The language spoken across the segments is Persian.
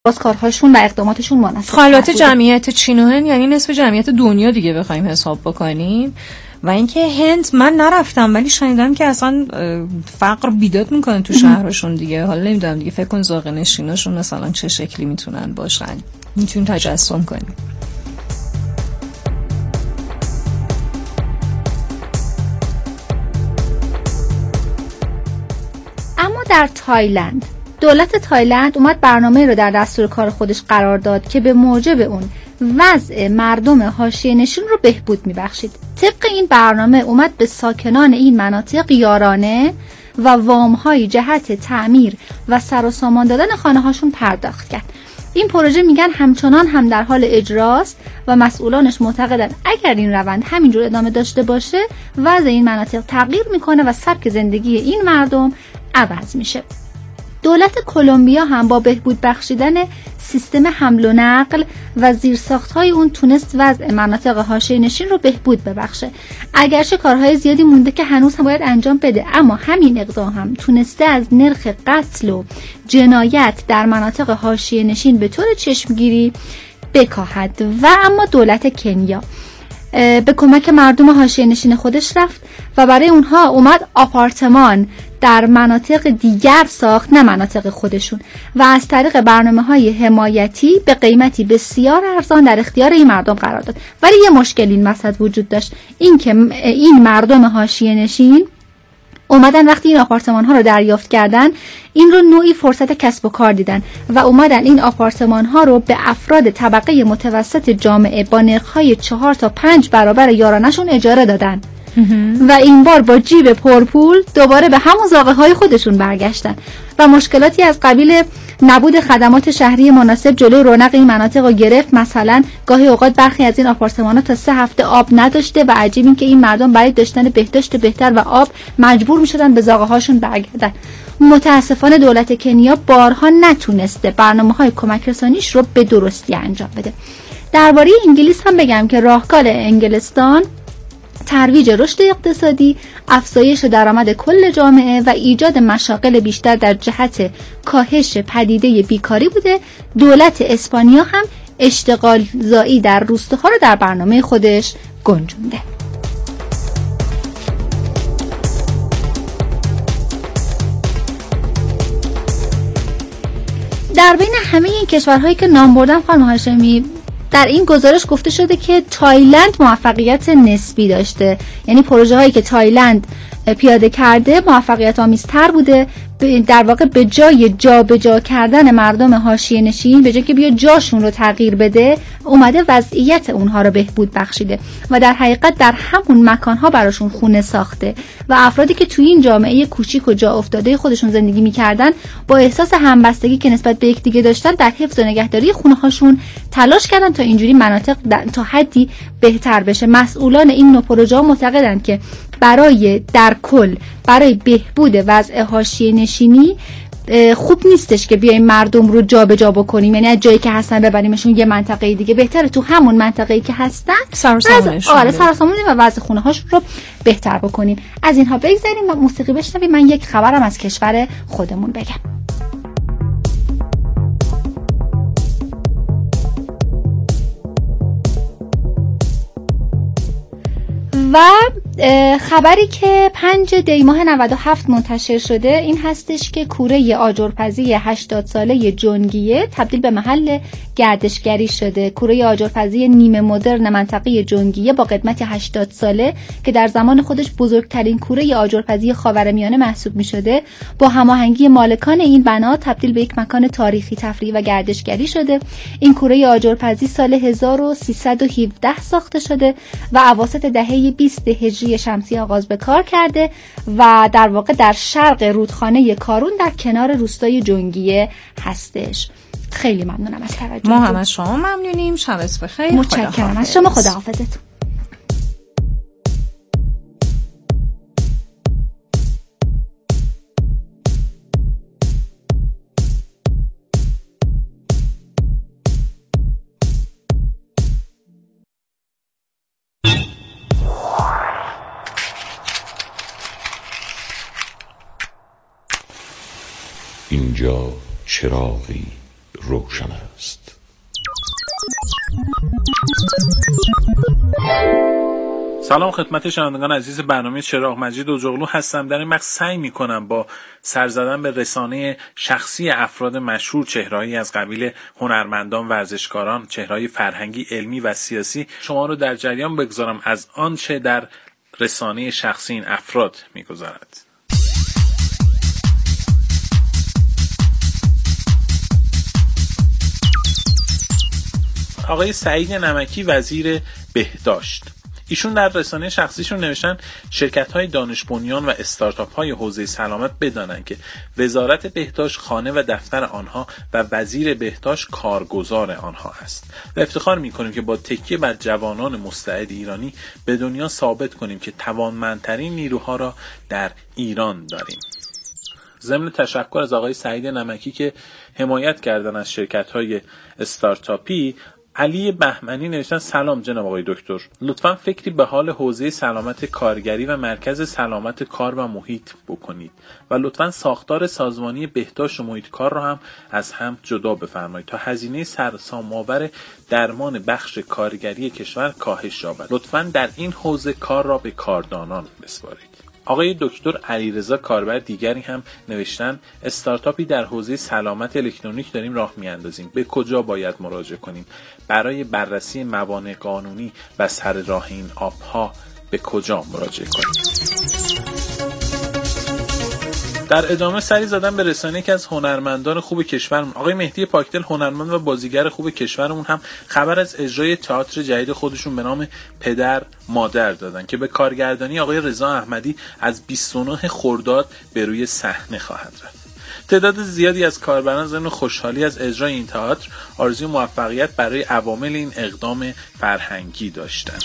بازکارهاشون و اقداماتشون مناسب. البته جمعیت چین و هند یعنی نصف جمعیت دنیا دیگه بخوایم حساب بکنیم. و اینکه هند من نرفتم ولی شنیدم که اصلا فقر بیداد میکنه تو شهرشون دیگه. حالا نمیدونم دیگه، فکر کن زاغ نشیناشون مثلا چه شکلی میتونن باشن، میتونیم تجسم کنیم. اما در تایلند، دولت تایلند اومد برنامه رو در دستور کار خودش قرار داد که به موجب اون وضع مردم حاشیه نشین رو بهبود میبخشید. طبق این برنامه اومد به ساکنان این مناطق یارانه و وام‌های جهت تعمیر و سر و سامان دادن خانه‌هاشون پرداخت کرد. این پروژه میگن همچنان هم در حال اجراست و مسئولانش معتقدن اگر این روند همینجور ادامه داشته باشه وضع این مناطق تغییر میکنه و سبک زندگی این مردم عوض میشه. دولت کلمبیا هم با بهبود بخشیدن سیستم حمل و نقل و زیرساخت‌های اون تونست وضع مناطق حاشیه نشین رو بهبود ببخشه. اگرچه کارهای زیادی مونده که هنوز هم باید انجام بده، اما همین اقدام هم تونسته از نرخ قتل و جنایت در مناطق حاشیه نشین به طور چشمگیری بکاهد. و اما دولت کنیا به کمک مردم حاشیه نشین خودش رفت و برای اونها اومد آپارتمان در مناطق دیگر ساخت، نه مناطق خودشون، و از طریق برنامه‌های حمایتی به قیمتی بسیار ارزان در اختیار این مردم قرار داد. ولی یه مشکل این وسط وجود داشت، این که این مردم حاشیه نشین اومدن وقتی این آپارتمان ها رو دریافت کردن این رو نوعی فرصت کسب و کار دیدن و اومدن این آپارتمان ها رو به افراد طبقه متوسط جامعه با نرخ‌های 4 تا 5 برابر یارانشون اجاره دادن و این بار با جیب پرپول دوباره به همون زاغه های خودشون برگشتن و مشکلاتی از قبیل نبود خدمات شهری مناسب جلوی رونق این مناطق رو گرفت. مثلا گاهی اوقات برخی از این آپارتمان‌ها تا 3 هفته آب نداشته و عجیب این که این مردم برای داشتن بهداشت بهتر و آب مجبور می‌شدن به زاغه هاشون برگردن. متاسفانه دولت کنیا بارها نتونسته برنامه‌های کمک رسانیش رو به درستی انجام بده. درباره انگلیس هم بگم که راهکار انگلستان ترویج رشد اقتصادی، افزایش درآمد کل جامعه و ایجاد مشاغل بیشتر در جهت کاهش پدیده بیکاری بوده. دولت اسپانیا هم اشتغال زایی در روستاها رو در برنامه خودش گنجونده. در بین همه این کشورهایی که نام بردم خانم هاشمی، در این گزارش گفته شده که تایلند موفقیت نسبی داشته، یعنی پروژه هایی که تایلند پیاده کرده موفقیت آمیزتر بوده. در واقع به جای جابجا کردن مردم حاشیه نشین، به جای که بیا جاشون رو تغییر بده، اومده وضعیت اونها رو بهبود بخشیده و در حقیقت در همون مکانها براشون خونه ساخته و افرادی که توی این جامعه کوچیک و جا افتاده خودشون زندگی می‌کردن با احساس همبستگی که نسبت به یکدیگه داشتن در حفظ و نگهداری خونه‌هاشون تلاش کردن تا اینجوری مناطق تا حدی بهتر بشه. مسئولان این نوع پروژه‌ها معتقدند که در کل برای بهبود وضع حاشیه نشینی خوب نیستش که بیایم مردم رو جابجا بکنیم، یعنی از جایی که هستن ببریمشون یه منطقه دیگه. بهتره تو همون منطقه‌ای که هستن سرسامونی و وضع خونه‌هاشون رو بهتر بکنیم. از اینها بگذریم و موسیقی بشنویم. من یک خبرم از کشور خودمون بگم. و خبری که 5 دی ماه 97 منتشر شده این هستش که کوره آجرپزی 80 ساله جنگیه تبدیل به محل گردشگری شده. کوره آجرپزی نیمه مدرن منطقه جنگیه با قدمت 80 ساله که در زمان خودش بزرگترین کوره آجرپزی خاورمیانه محسوب می شده، با هماهنگی مالکان این بنا تبدیل به یک مکان تاریخی، تفریحی و گردشگری شده. این کوره آجرپزی سال 1317 ساخته شده و اواسط دهه 20 هجری شمسی آغاز به کار کرده و در واقع در شرق رودخانه کارون در کنار روستای جنگیه هستش. خیلی ممنونم از توجهتون. ما هم از شما ممنونیم. شبت بخیر. متشکرم از شما. خداحافظتون. اینجا چراغی روشن است. سلام خدمت شنوندگان عزیز برنامه چراغ. مجید اوجغلو هستم. در این مقطع سعی می‌کنم با سر زدن به رسانه شخصی افراد مشهور، چهره‌ای از قبیل هنرمندان، ورزشکاران، چهره‌های فرهنگی، علمی و سیاسی شما رو در جریان بگذارم از آنچه در رسانه شخصی این افراد می‌گذرد. آقای سعید نمکی وزیر بهداشت، ایشون در رسانه شخصیشون نوشتن شرکت‌های دانش بنیان و استارتاپ‌های حوزه سلامت بدانند که وزارت بهداشت خانه و دفتر آنها و وزیر بهداشت کارگزار آنها است و افتخار می‌کنیم که با تکیه بر جوانان مستعد ایرانی به دنیا ثابت کنیم که توانمندترین نیروها را در ایران داریم. ضمن تشکر از آقای سعید نمکی که حمایت کردن از شرکت‌های استارتاپی، علی بهمنی نوشتن سلام جناب آقای دکتر، لطفاً فکری به حال حوزه سلامت کارگری و مرکز سلامت کار و محیط بکنید و لطفاً ساختار سازمانی بهداشت و محیط کار را هم از هم جدا بفرمایید تا هزینه سرسام‌آور درمان بخش کارگری کشور کاهش یابد. لطفاً در این حوزه کار را به کاردانان بسپارید. آقای دکتر علیرضا کاربر دیگری هم نوشتن استارتاپی در حوزه سلامت الکترونیک داریم راه میاندازیم. به کجا باید مراجعه کنیم؟ برای بررسی موانع قانونی و سر راه این آبها به کجا مراجعه کنیم؟ در ادامه سری زدن به رسانه که از هنرمندان خوب کشورمون، آقای مهدی پاکدل، هنرمند و بازیگر خوب کشورمون، هم خبر از اجرای تئاتر جدید خودشون به نام پدر مادر دادن که به کارگردانی آقای رضا احمدی از 29 خرداد به روی صحنه خواهد رفت. تعداد زیادی از کاربران ضمن خوشحالی از اجرای این تئاتر آرزوی موفقیت برای عوامل این اقدام فرهنگی داشتند.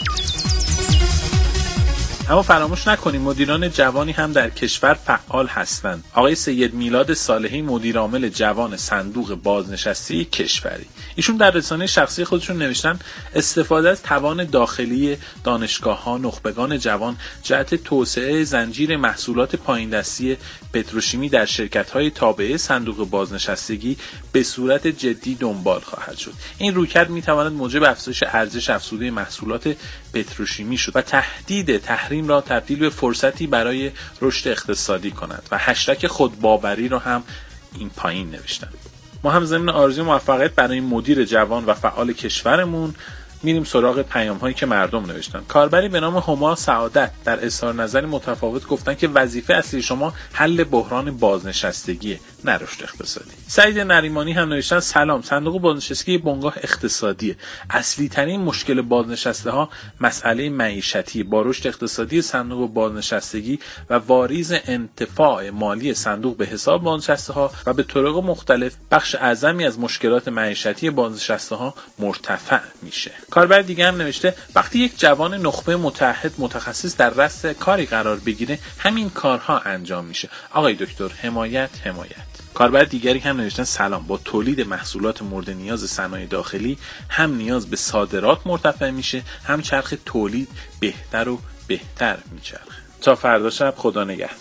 اما فراموش نکنیم مدیران جوانی هم در کشور فعال هستند. آقای سید میلاد صالحی، مدیر عامل جوان صندوق بازنشسته کشوری، ایشون در رسانه شخصی خودشون نوشتن استفاده از توان داخلی دانشگاه‌ها نخبگان جوان جهت توسعه زنجیر محصولات پایین دستی پتروشیمی در شرکت‌های تابعه صندوق بازنشستگی به صورت جدی دنبال خواهد شد. این رویکرد می‌تواند موجب افزایش ارزش افزوده محصولات پتروشیمی شد و تهدید تحریم را تبدیل به فرصتی برای رشد اقتصادی کند و هشتگ خودباوری را هم این پایین نوشتن. ما هم ضمن آرزوی موفقیت برای مدیر جوان و فعال کشورمون میریم سراغ پیام‌هایی که مردم نوشتن. کاربری به نام هما سعادت در اظهار نظری متفاوت گفتن که وظیفه اصلی شما حل بحران بازنشستگی، نه رشد اقتصادی. سعید نریمانی هم نوشتن سلام، صندوق بازنشستگی بنگاه اقتصادیه. اصلی ترین مشکل بازنشسته ها مسئله معیشتی. با رشد اقتصادی صندوق بازنشستگی و واریز انتفاع مالی صندوق به حساب بازنشسته ها و به طرق مختلف بخش اعظمی از مشکلات معیشتی بازنشسته ها مرتفع میشه. کاربر دیگه هم نوشته وقتی یک جوان نخبه متعهد متخصص در رأس کاری قرار بگیره همین کارها انجام میشه. آقای دکتر حمایت. کاربر دیگری هم نوشتن سلام، با تولید محصولات مورد نیاز صنایع داخلی هم نیاز به صادرات مرتفع میشه، هم چرخ تولید بهتر و بهتر میچرخه. تا فردا شب، خدا نگهدار.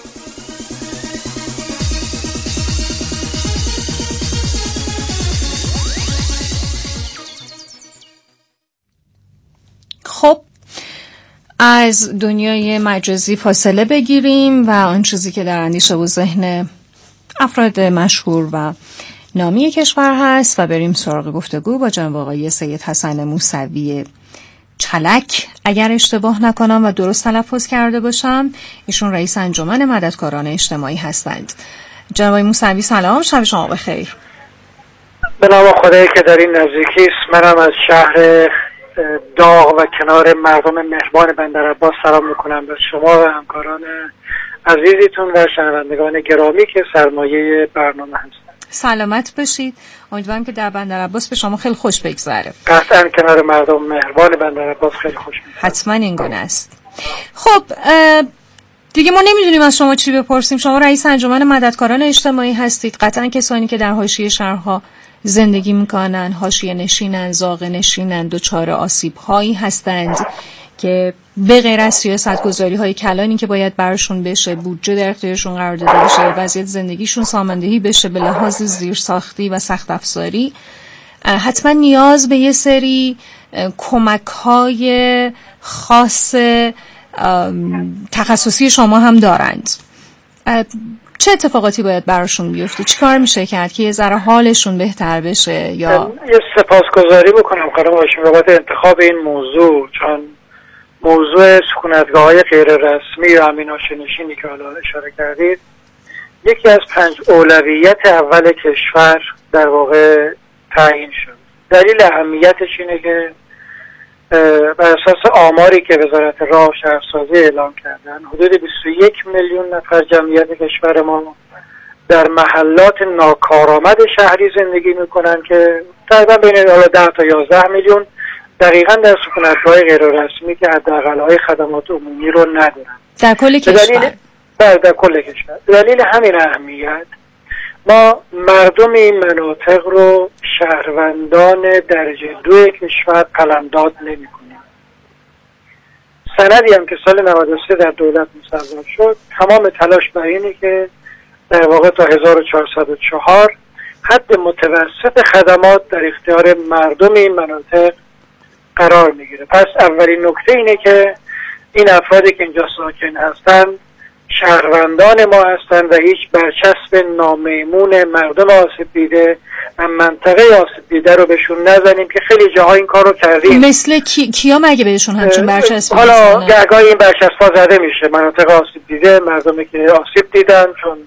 خب از دنیای مجازی فاصله بگیریم و آن چیزی که در اندیشه و ذهن افراد مشهور و نامی کشور هست و بریم سراغ گفتگو با جناب آقای سید حسن موسوی چلک. اگر اشتباه نکنم و درست تلفظ کرده باشم، ایشون رئیس انجمن مددکاران اجتماعی هستند. جناب آقای موسوی سلام، شب شما بخیر. به نام خدایی که در این نزدیکی است، منم از شهر داغ و کنار مردم مهربان بندرعباس سلام میکنم به شما و همکاران عزیزتون و شنوندگان گرامی که سرمایه برنامه هستند. سلامت باشید. امیدوارم که در بندرعباس به شما خیلی خوش بگذره. قطعا کنار مردم مهربان بندرعباس خیلی خوش میگذره. حتما این گونه است. خب دیگه ما نمیدونیم از شما چی بپرسیم. شما رئیس انجمن مددکاران اجتماعی هستید. قطعا کسانی که در حاشیه شهرها زندگی میکنن، حاشیه نشینن، زاغ نشینن، دچار آسیب هایی هستند که به غیر از سیاست‌گذاری های کلانی که باید براشون بشه، بودجه در اختیارشون قرار داده بشه، وضعیت زندگیشون ساماندهی بشه به لحاظ زیرساختی و سخت افزاری، حتما نیاز به یه سری کمک‌های خاص تخصصی شما هم دارند. چه اتفاقاتی باید براشون بیفته؟ چی کار میشه کرد که یه ذره حالشون بهتر بشه؟ یا یه سپاسگزاری بکنم خانم هاشمی بابت انتخاب این موضوع، چون موضوع سکونتگاه‌های غیر رسمی و امین‌هاشم‌نشینی که حالا اشاره کردید یکی از 5 اولویت اول کشور در واقع تعیین شد. دلیل اهمیتش اینه که بر اساس آماری که وزارت راه و شهرسازی اعلام کردن حدود 21 میلیون نفر جمعیت کشور ما در محلات ناکارآمد شهری زندگی میکنن که تقریبا بین 10 تا 11 میلیون دقیقاً در سکونتگاه‌های غیر رسمی که حداقل‌های خدمات عمومی رو ندارن در کل کشور. در کل کشور. دلیل همین اهمیت ما مردم این مناطق رو شهروندان درجه 2 کشور قلمداد نمی کنیم. سندی هم که سال 93 در دولت مصوب شد تمام تلاش بر اینه که در واقع تا 1404 حد متوسط خدمات در اختیار مردم این مناطق قرار میگیره. پس اولین نکته اینه که این افرادی که اینجا ساکن هستن شهروندان ما هستند و هیچ برچسب نامیمون مردم آسیب دیده و منطقه آسیب دیده رو بهشون نزنیم که خیلی جاها این کار رو کردیم. مثل کیا مگه بهشون همچون برچسب حالا گهگاهی این برچسب ها زده میشه، مناطق آسیب دیده، مردمی که آسیب دیدن، چون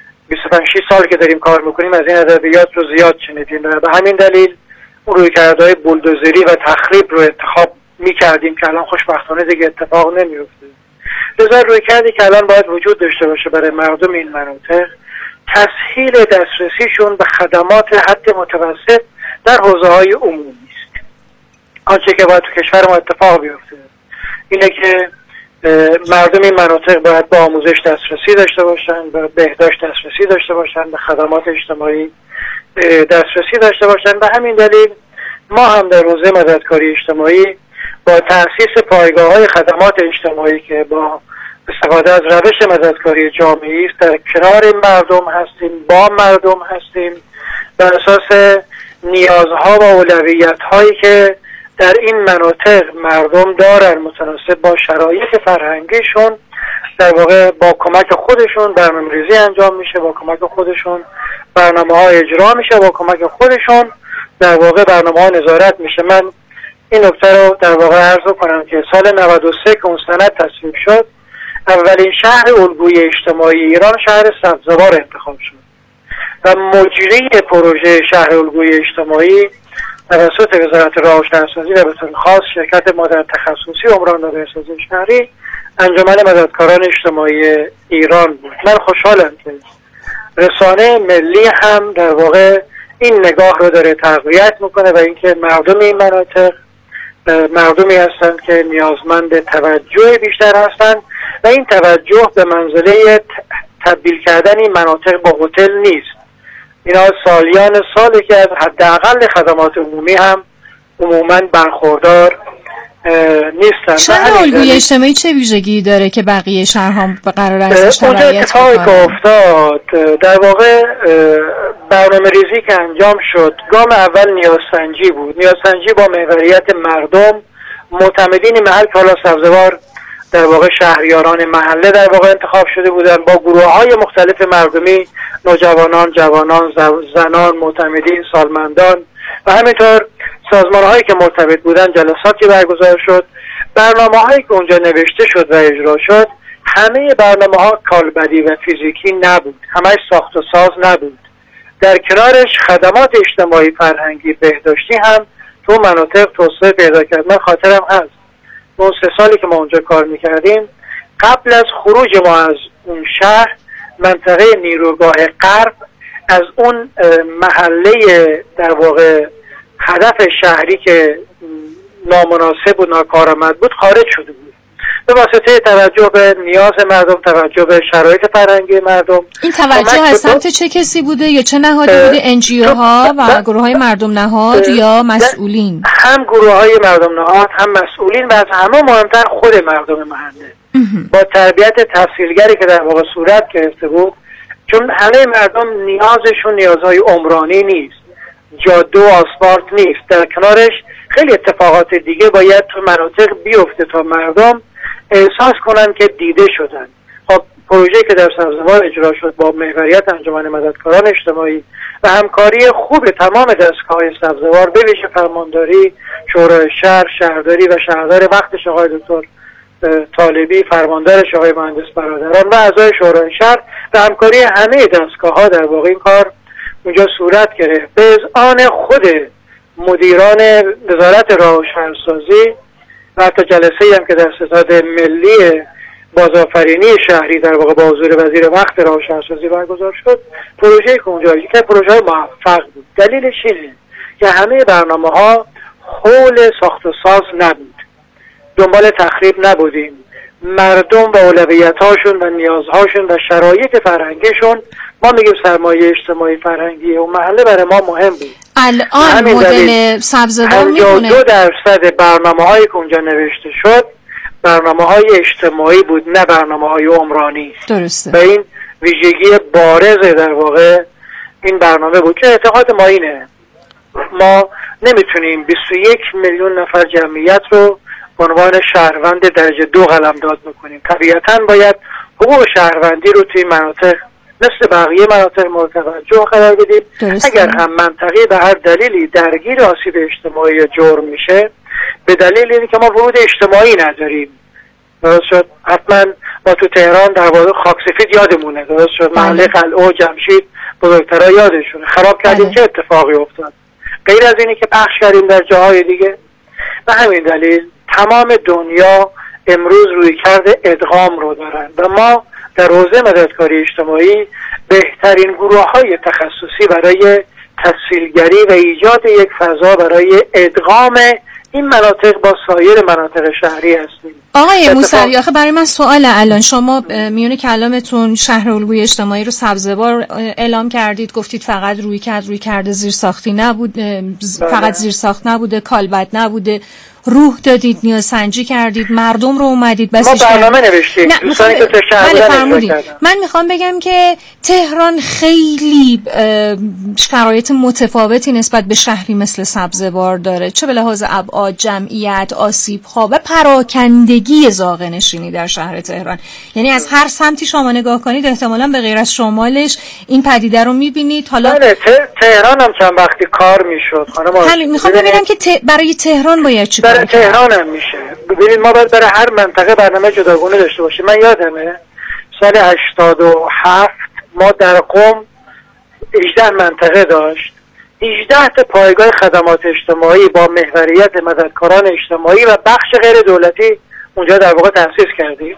25 سال که داریم کار میکنیم از این ادبیات رو زیاد شنیدیم و به همین دلیل اون رویکردهای بولدوزری و تخریب رو انتخاب میکردیم که الان خوشبختانه دیگه اتفاق نمیفته. لذا رویکردی که الان باید وجود داشته باشه برای مردم این مناطق تسهیل دسترسیشون به خدمات حد متوسط در حوزه‌های عمومی است. آنچه که باید تو کشور ما اتفاق بیفته اینه که مردم این مناطق باید به آموزش دسترسی داشته باشن، به بهداشت دسترسی داشته باشن، به خدمات اجتماعی دسترسی داشته باشن. به همین دلیل ما هم در حوزه مددکاری اجتماعی با تأسیس پایگاه‌های خدمات اجتماعی که با استفاده از روش مددکاری جامعی است در کنار مردم هستیم، با مردم هستیم، بر اساس نیازها و اولویت‌هایی که در این مناطق مردم دارن متناسب با شرایط فرهنگیشون در واقع با کمک خودشون برنامه‌ریزی انجام میشه، با کمک خودشون برنامه‌ها اجرا میشه، با کمک خودشون در واقع برنامه‌ها نظارت میشه. من این نکته رو در واقع عرض کنم که سال 93 که اون سند تصویب شد اولین شهر الگوی اجتماعی ایران شهر سبزوار انتخاب شد و مجری پروژه شهر الگوی اجتماعی توسط وزارت راه و شهرسازی و به طور خاص شرکت ما در تخصصی عمران و بهسازی شهری انجمن مددکاران اجتماعی ایران بود. من خوشحالم که رسانه ملی هم در واقع این نگاه رو داره تقویت میکنه و اینکه مردم این مناطق مردمی هستند که نیازمند توجه بیشتر هستند و این توجه به منزله تبدیل کردن این مناطق با هتل نیست. اینا سالیان سالی که از حداقل خدمات عمومی هم عموماً برخوردار نیستن. شهر الگوی اجتماعی چه ویژگی داره که بقیه شهرها قرار ازش اونجا اتفاقی که افتاد در واقع برنامه ریزی که انجام شد گام اول نیازسنجی بود. نیازسنجی با محوریت مردم معتمدین محل که حالا سبزوار در واقع شهریاران محله در واقع انتخاب شده بودن با گروه‌های مختلف مردمی، نوجوانان، جوانان، زنان، معتمدین، سالمندان و همینطور سازمان‌هایی که مرتبط بودن جلساتی برگزار شد. برنامه‌هایی که اونجا نوشته شد و اجرا شد همه برنامه‌ها کالبدی و فیزیکی نبود، همش ساخت و ساز نبود. در کنارش خدمات اجتماعی، فرهنگی، بهداشتی هم تو مناطق توسعه پیدا کرد. من خاطرم هست اون 3 سالی که ما اونجا کار میکردیم قبل از خروج ما از اون شهر منطقه نیروگاه غرب از اون محله در واقع هدف شهری که نامناسب و ناکارآمد بود خارج شده بود. به واسطه توجه به نیاز مردم، توجه به شرایط فرهنگی مردم. این توجه از سمت چه کسی بوده یا چه نهادی بوده؟ NGO ها و گروه های مردم نهاد یا مسئولین؟ هم گروه های مردم نهاد، هم مسئولین و از همه مهمتر خود مردم محله. با تربیت تفصیلگری که در واقع صورت گرفته بود، چون همه مردم نیازشون نیازهای عمرانی نیست، جاده و آسفالت نیست، در کنارش خیلی اتفاقات دیگه باید تو مناطق بیفته تا مردم احساس کنن که دیده شدن. خب پروژه‌ای که در سبزوار اجرا شد با محوریت انجمن مددکاران اجتماعی و همکاری خوب تمام دستگاه‌های سبزوار، به ویژه فرمانداری، شورای شهر، شهرداری و شهردار وقتش آقای دکتر طالبی، فرماندارش آقای مهندس برادران و اعضای شورای شهر و همکاری همه دستگاه‌ها در واقع این کار اونجا صورت گرفت. به اذعان خود مدیران وزارت راه و شهرسازی و حتی جلسه‌ای هم که در ستاد ملی بازآفرینی شهری در واقع با حضور وزیر وقت راه و شهرسازی برگزار شد، پروژه‌ای که اونجا که پروژه موفق بود. دلیلش اینه که همه برنامه‌ها حول ساخت و ساز نبود، دنبال تخریب نبودیم، مردم و اولویت‌هاشون و نیازهاشون و شرایط فرهنگیشون، ما میگیم سرمایه اجتماعی فرهنگی و محله برای ما مهم بود. الان مدل سبزوار میمونه 52% برنامه‌هایی که اونجا نوشته شد برنامه‌های اجتماعی بود، نه برنامه‌های عمرانی. درسته. و این ویژگی بارز در واقع این برنامه بود که اعتقاد ما اینه ما نمیتونیم 21 میلیون نفر جمعیت رو به عنوان شهروند درجه 2 قلمداد بکنیم. طبیعتاً باید حقوق شهروندی رو توی مناطق مثل بقیه مناطق مورد توجه قرار بدیم. اگر هم منطقه به هر دلیلی درگیر آسیب اجتماعی یا جرم میشه، به دلیل اینه که ما ورود اجتماعی نداریم. درست شد؟ حتما ما تو تهران در واقع خاکسفید یادمونه، درست شد؟ محله قلعه و جمشید بزرگترها یادشونه. خراب کردیم چه اتفاقی افتاد؟ غیر از اینی که پخش کردیم در جاهای دیگه. به همین دلیل تمام دنیا امروز رویکرد ادغام رو دارن و ما در حوزه مددکاری اجتماعی بهترین گروه‌های تخصصی برای تسهیلگری و ایجاد یک فضا برای ادغام این مناطق با سایر مناطق شهری هستیم. آقای موسوی، آخه برای من سوال الان شما میون کلامتون شهر الگوی اجتماعی رو سبزوار اعلام کردید، گفتید فقط رویکرد زیرساختی نبود، فقط زیرساخت نبوده، کالبد نبوده، روح دادید، نیازسنجی کردید، مردم رو اومدید بسیج ما برنامه نوشتیم. من میخوام بگم که تهران خیلی شرایط متفاوتی نسبت به شهری مثل سبزوار داره، چه به لحاظ ابعاد، جمعیت، آسیب‌ها و پراکندگی زاغه‌نشینی در شهر تهران. یعنی از هر سمتی شما نگاه کنید احتمالاً به غیر از شمالش این پدیده رو می‌بینید. حالا تهران هم چند وقتی کار میشد خانم. میخوام ببینم که برای تهران باید چی برای تهران هم میشه. ببینید ما باید برای هر منطقه برنامه جداگانه داشته باشیم. من یادمه سال 87 ما در قم 18 منطقه داشت، 18 تا پایگاه خدمات اجتماعی با محوریت مددکاران اجتماعی و بخش غیر دولتی اونجا در واقع تأسیس کردیم.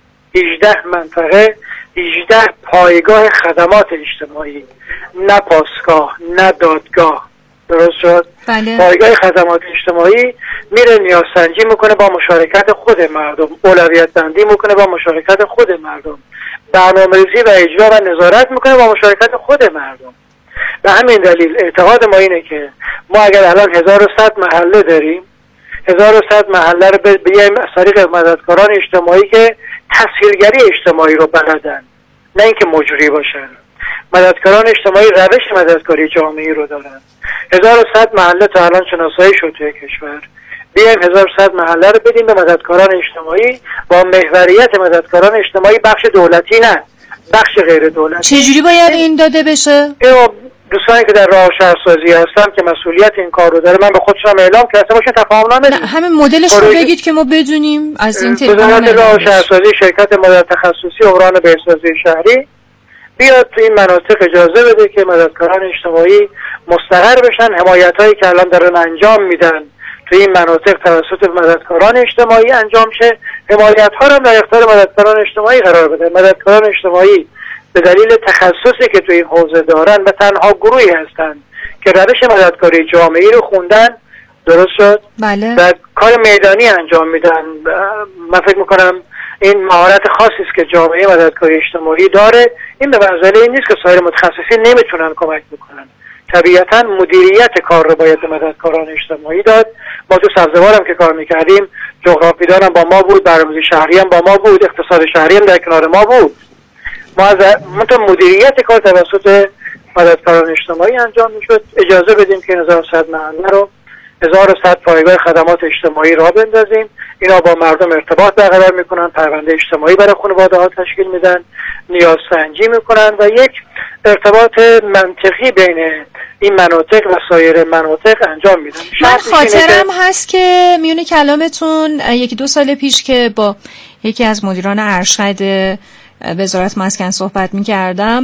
18 منطقه، 18 پایگاه خدمات اجتماعی، نه پاسگاه نه دادگاه. درست شد؟ بله. پایگاه خدمات اجتماعی میره نیازسنجی میکنه با مشارکت خود مردم، اولویت بندی میکنه با مشارکت خود مردم، برنامه‌ریزی و اجرا و نظارت میکنه با مشارکت خود مردم. به همین دلیل اعتقاد ما اینه که ما اگر الان 1100 محله داریم، 1100 محله رو بیایم از طریق مددکاران اجتماعی که تسهیلگری اجتماعی رو بلدن، نه اینکه مجری باشن. مددکاران اجتماعی روش مددکاری جامعی رو دارن. 1100 محله تا الان شناسایی شد توی کشور. بیایم 1100 محله رو بدیم به مددکاران اجتماعی با محوریت مددکاران اجتماعی، بخش دولتی نه، بخش غیر دولتی. چجوری باید این داده بشه؟ دوستانی که در راه شهرسازی هستن که مسئولیت این کار رو داره، من به خودشم اعلام کردم باشین تفاهم‌نامه بدید. همین مدلش رو بگید که ما بدونیم از این وزارت راه شهرسازی شرکت مدل تخصصی عمران بهسازی شهری بیاد تو این مناطق اجازه بده که مددکاران اجتماعی مستقر بشن، حمایتایی که الان دارن انجام میدن تو این مناطق توسط مددکاران اجتماعی انجام شه، حمایت‌ها رو در اختیار مددکاران اجتماعی قرار بده. مددکاران اجتماعی به دلیل تخصصی که تو این حوزه دارن و تنها گروهی هستن که روش مددکاری جامعی رو خوندن، درست شد؟ بله. و کار میدانی انجام میدن. من فکر میکنم این مهارت خاصی است که جامعه مددکاری اجتماعی داره. این به منزله این نیست که سایر متخصصین نمیتونن کمک بکنن. طبیعتا مدیریت کار رو باید به مددکاران اجتماعی داد. ما تو سبزوار هم که کار میکردیم جغرافیدان هم با ما بود، برنامه‌ریزی شهری هم با ما بود، اقتصاد شهری هم در کنار ما بود. ما از مدیریت کار توسط مددکاران اجتماعی انجام میشد. اجازه بدیم که 1100 محله رو 1100 پایگاه خدمات اجتماعی را بندازیم. اینا با مردم ارتباط برقرار میکنن، پرونده اجتماعی برای خانواده ها تشکیل میدن، نیاز سنجی میکنن و یک ارتباط منطقی بین این مناطق و سایر مناطق انجام میدن. من خاطرم هست که میونه کلامتون 1-2 سال پیش که با یکی از مدیران ارشد وزارت مسکن صحبت می‌کردم،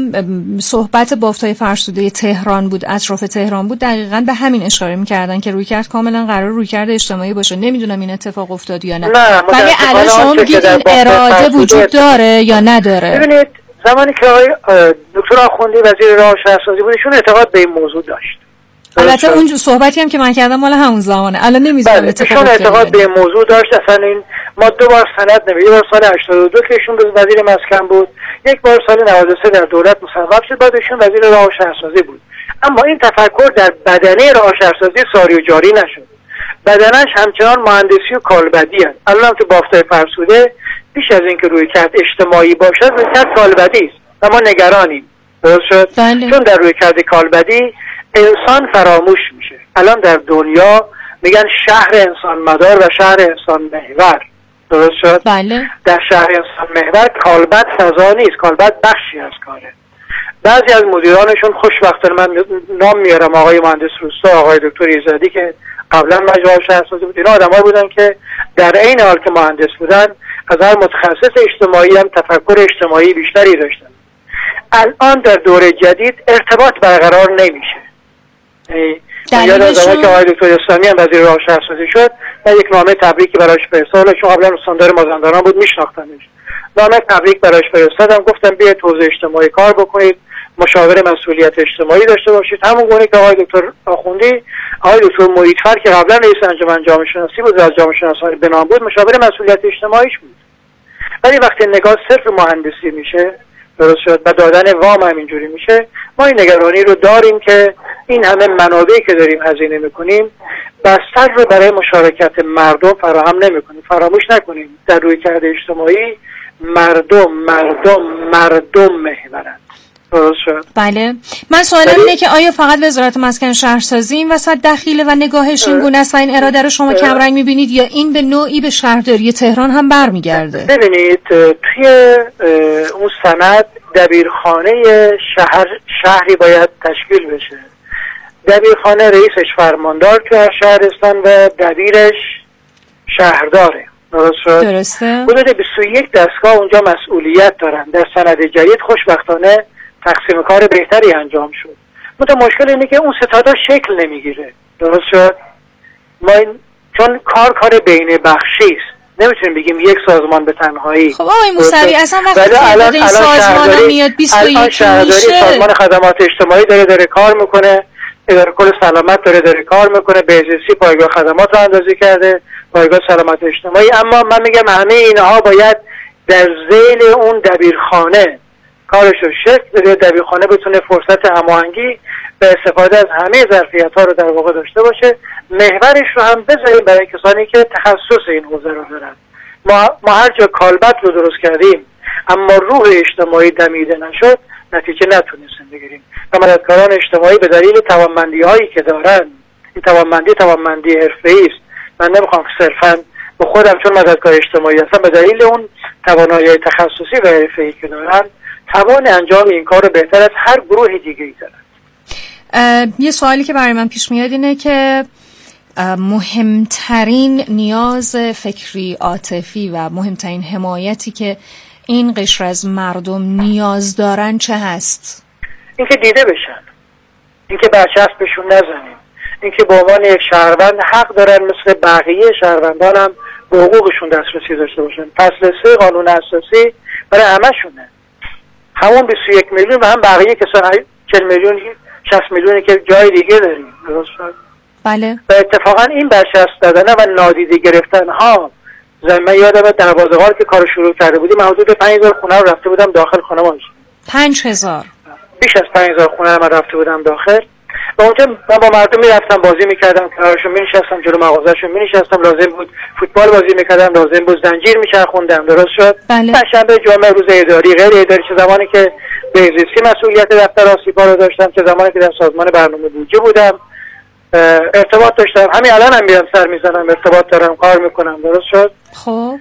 صحبت بافت‌های فرسوده تهران بود، اطراف تهران بود، دقیقاً به همین اشاره می‌کردن که رویکرد کاملا قرار رویکرد اجتماعی باشه. نمیدونم این اتفاق افتاد یا نه. ولی الان شما میگید این اراده وجود داره یا نداره؟ ببینید زمانی که دکتر آخوندی وزیر راه و شهرسازی بود ایشون اعتقاد به این موضوع داشت. البته اون صحبتی هم که من کردم مال همون زمانه. الان نمی‌ذارم اتفاق بیفته. اعتقاد به این موضوع داشت. اصلا این ما 2 بار سند نمیدیم. یه بار سال 82 که ایشون وزیر مسکن بود، یک بار سال 93 در دولت مصوب شد، بعد ایشون وزیر راه و شهرسازی بود. اما این تفکر در بدنه راه و شهرسازی ساری و جاری نشد. بدنش همچنان مهندسی و کالبدی است. الان هم تو بافت‌های فرسوده پیش از اینکه رویکرد اجتماعی باشد رویکرد کالبدی است و ما نگرانیم. درست شد؟ چون در رویکرد کالبدی انسان فراموش میشه. الان در دنیا میگن شهر انسان مدار و شهر انسان محور. درست شد؟ بله. در شهر انسان محور کالبد فضا نیست، کالبد بخشی از کاره. بعضی از مدیرانشون خوشبختانه من نام میارم، آقای مهندس روستا، آقای دکتر ایزدی که قبلا مجموعه شهرسازی بود، اینا آدم‌ها بودن که در عین حال که مهندس بودن از هر متخصص اجتماعی هم تفکر اجتماعی بیشتری داشتن. الان در دور جدید ارتباط برقرار نمیشه. یاد از زمانی که آقای دکتر اسلامی هم وزیر راه و شهرسازی شد من یک نامه تبریکی براش فرستادم، چون قبلا استاندار مازندران بود میشناختمش. نامه تبریک براش فرستادم، گفتم بیاید حوزه اجتماعی کار بکنید، مشاور مسئولیت اجتماعی داشته باشید، همون گونه که آقای دکتر آخوندی، آقای دکتر مریدفر که قبلا رئیس انجمن جامعه شناسی بود، از جامعه شناسان به نام بود، مشاور مسئولیت اجتماعیش بود. ولی وقتی نگاه صرف مهندسی میشه، درست شد، و دادن وام هم اینجوری میشه، ما این نگرانی رو داریم که این همه منابعی که داریم هزینه میکنیم بستر رو برای مشارکت مردم فراهم نمیکنیم. فراموش نکنیم در رویکرد اجتماعی مردم محورن. درست شد؟ بله. من سوالم اینه که آیا فقط وزارت مسکن شهرسازی این وسط دخیله و نگاهش این گونه است و این اراده رو شما کمرنگ میبینید، یا این به نوعی به شهرداری تهران هم برمیگرده؟ ببینید توی اون سند دبیرخانه شهری باید تشکیل بشه. دبیرخانه رئیسش فرماندار تو هر شهرستان و دبیرش شهرداره. درست شد؟ درسته. حدود 21 دستگاه اونجا مسئولیت دارن. در سند جدید خوشبختانه تقسیم کار بهتری انجام شد. منتها مشکل اینه که اون ستادا شکل نمیگیره. درست شد؟ ما چون کار بین بخشی است، نمیتونیم بگیم یک سازمان به تنهایی. خب آقای موسوی اصلا وقتی الان این سازمان میاد 21 میشه، سازمان خدمات اجتماعی داره کار میکنه، اداره کل سلامت داره کار میکنه، بهزیستی پایگاه خدمات رو اندازی کرده، پایگاه سلامت اجتماعی. اما من میگم همه اینها باید در ذیل اون دبیرخانه کارش رو شکل بده، دبیرخانه بتونه فرصت هماهنگی به استفاده از همه ظرفیت‌ها رو در واقع داشته باشه. محورش رو هم بذاریم برای کسانی که تخصص این حوزه رو دارن. ما هر جا کالبد رو درست کردیم اما روح اجتماعی دمیده نشد، نتیجه نتونستیم بگیریم. و مددکاران اجتماعی به دلیل توانمندی‌هایی که دارن، این توانمندی حرفه‌ای است. من نمیخوام صرفاً به خودم چون مددکار اجتماعی هستم، به دلیل اون توانایی تخصصی و حرفه‌ای که دارن توان انجام این کار رو بهتر از هر گروه دیگه‌ای دارن. یه سوالی که برای من پیش میاد اینه که مهمترین نیاز فکری عاطفی و مهمترین حمایتی که این قشر از مردم نیاز دارن چه هست؟ اینکه دیده بشن، اینکه برچسب بهشون نزنیم، اینکه به عنوان یک شهروند حق دارن مثل بقیه شهروندان هم به حقوقشون دسترسی داشته باشن. فصل 3 قانون اساسی برای همشونه، همون 21 میلیون و هم بقیه کسان 40 میلیون 60 میلیونی که جای دیگه داریم. درست شد؟ بله. و اتفاقا این برچسب دادن و نادیده گرفتن ها من یادم دروازه‌وار که کارو شروع کرده بودیم حدود 5000 خونه رو رفته بودم داخل خونه‌مان. 5000 بیش از 5000 خونه من رفته بودم داخل و اونجا من با مردم میرفتم بازی میکردم، کنارشون مینشستم، جلو مغازه‌شون مینشستم، لازم بود فوتبال بازی میکردم، لازم بود زنجیر میچرخوندم، درست شد. شنبه جمعه روز اداری، غیر اداری، چه زمانی که بهزیستی مسئولیت دفتر آسیبا رو داشتم، چه زمانی که در سازمان برنامه بودجه بودم ارتباط داشتم. همین الان هم میرم سر میزنم، ارتباط دارم، کار میکنم، درست شد. خب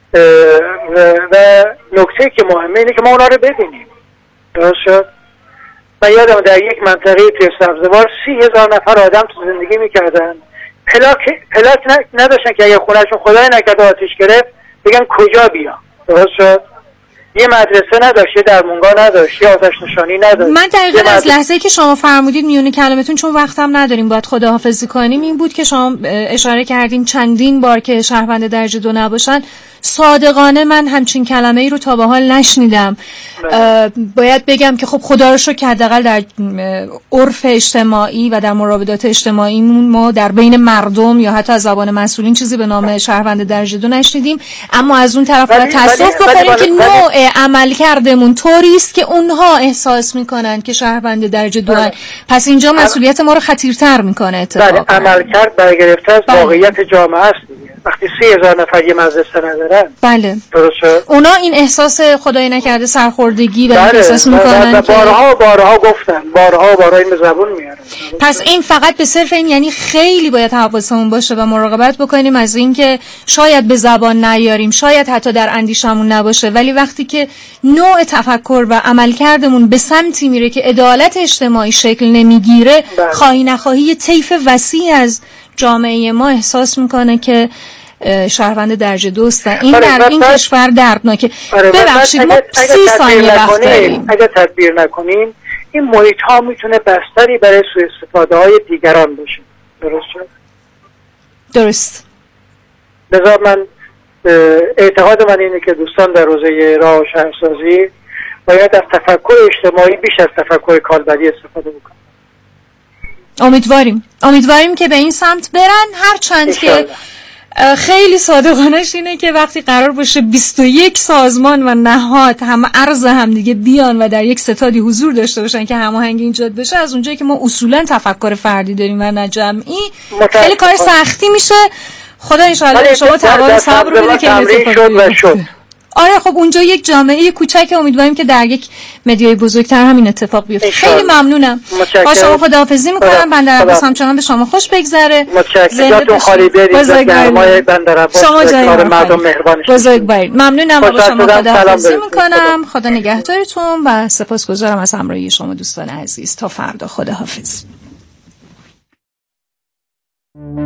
و نکته که مهمه اینه که ما اونا رو ببینیم، درست شد. من یادم در یک منطقه توی سبزوار 30,000 نفر آدم تو زندگی میکردن، پلاک نداشتن که اگه خونهشون خدای نکرده آتیش گرفت بگن کجا بیان، درست شد. یه مدرسه نداشت، یه درمونگاه نداشت، یه آتش نشانی نداشت. من دقیقاً از لحظه‌ای که شما فرمودید میونه کلمتون، چون وقتم نداریم باید خداحافظی کنیم، این بود که شما اشاره کردین چندین بار که شهروند درجه 2 نباشن. صادقانه من همچین کلمه ای رو تا به حال نشنیدم. باید بگم که خب خدا رو شکر که حداقل در عرف اجتماعی و در مراودات اجتماعیمون ما در بین مردم یا حتی از زبان مسئولین چیزی به نام شهروند درجه 2 نشنیدیم. اما از اون طرف باید تأسف بخوریم که نوع عمل کردمون طوری است که اونها احساس میکنن که شهروند درجه 2 هن. پس اینجا مسئولیت ما رو خطیرتر میکنه اتفاقا. عمل کرد برگرفته از واقعیت جامعه است. وقتی 30,000 نفر یه مدرسه ندارن، بله، اونا این احساس خدای نکرده سرخوردگی و احساس میکنن که بارها گفتن، بارها این به زبون میارن. پس این فقط به صرف این، یعنی خیلی باید حواسمون باشه و مراقبت بکنیم از این که شاید به زبان نیاریم، شاید حتی در اندیشمون نباشه، ولی وقتی که نوع تفکر و عملکردمون به سمتی میره که عدالت اجتماعی شکل نمیگیره، خواهی نخواهی طیف وسیع از جامعه ما احساس میکنه که شهروند درجه 2 است. این در این کشور دردناکه. ببخشید ما 30 ثانیه وقت داریم. اگه تدبیر نکنیم این محیط ها میتونه بستری برای سوء استفاده های دیگران باشه، درست شد؟ درست. لذا من اعتقاد من اینه که دوستان در حوزه راه و شهرسازی باید از تفکر اجتماعی بیش از تفکر کالبدی استفاده بکنن. امیدواریم که به این سمت برن، هرچند که خیلی صادقانش اینه که وقتی قرار باشه 21 سازمان و نهاد هم عرض هم دیگه بیان و در یک ستادی حضور داشته باشن که هماهنگی ایجاد بشه، از اونجایی که ما اصولا تفکر فردی داریم و نه جمعی، خیلی کار سختی میشه. خدا ان شاءالله شما توان صبر بده که این اتفاق آره خب اونجا یک جامعه کوچک، امیدواریم که در یک مدیای بزرگتر همین اتفاق بیفته. خیلی ممنونم. با شما خداحافظی میکنم. بندرعباس همچنان به شما خوش بگذره. جاتون خالی برید. گرمای بندرعباس شما جای مردم مهربان بزرگوارید. ممنونم و با شما خداحافظی میکنم. خدا نگهدارتون و سپاسگزارم از همراهی شما دوستان عزیز. تا فردا، خداحافظ.